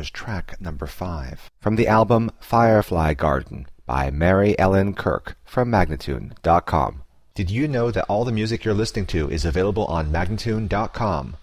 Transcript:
was track number 5 from the album Firefly Garden by Mary Ellen Kirk from Magnatune.com. Did you know that all the music you're listening to is available on Magnatune.com?